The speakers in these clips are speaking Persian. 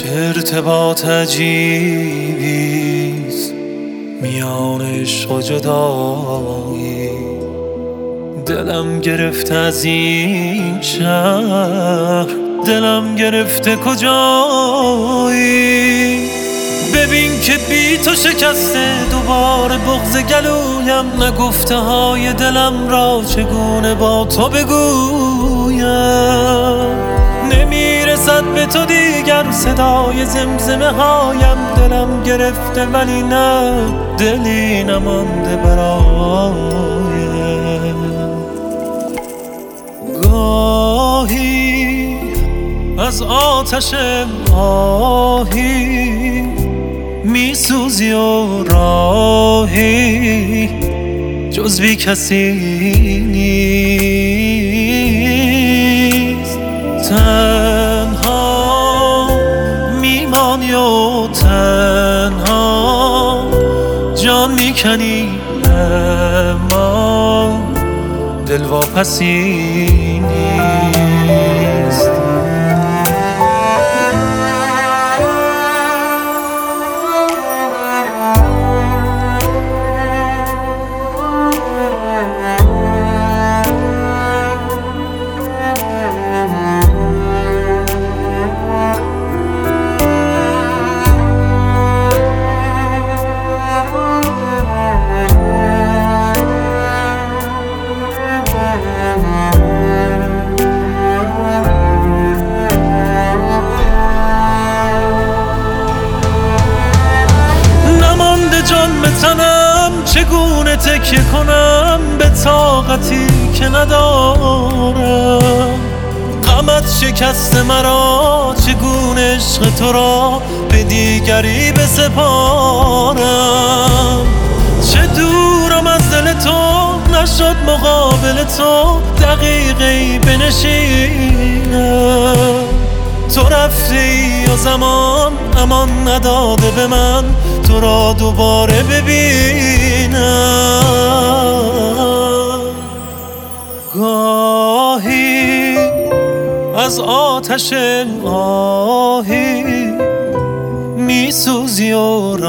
ارتباط عجیبیست میان عشق و جدایی. دلم گرفته از این شهر، دلم گرفته کجایی. ببین که بی تو شکسته دوباره بغض گلویم، نگفته های دلم را چگونه با تو بگویم. نمیرسد به تو دیگر صدای زمزمه هایم، دلم گرفته ولی نه دلی نمانده برایم. گاهی از آتش آهی میسوزی و راهی جز بی کسی نیست. تنها میمانی و تنها جان میکنی، اما دل واپسی نیست. تنم چگونه تکیه کنم به طاقتی که ندارم. غمت شکست مرا، چگونه عشق تو را به دیگری بسپارم. چه دورم از دل تو، نشد مقابل تو دقیقی بنشینم. تو رفتی و زمان امان نداده به من تو را دوباره ببینم. گاهی از آتش آهی میسوزی و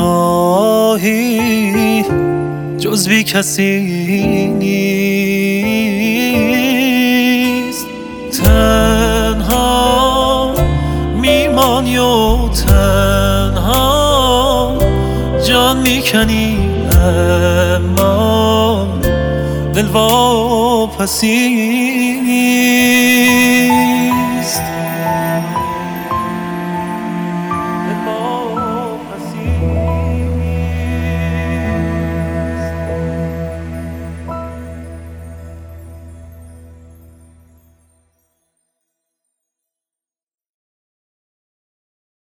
راهی جز بی کسی نیست. تنها میمانی و تنها جان میکنی، اما دل واپسی نیست.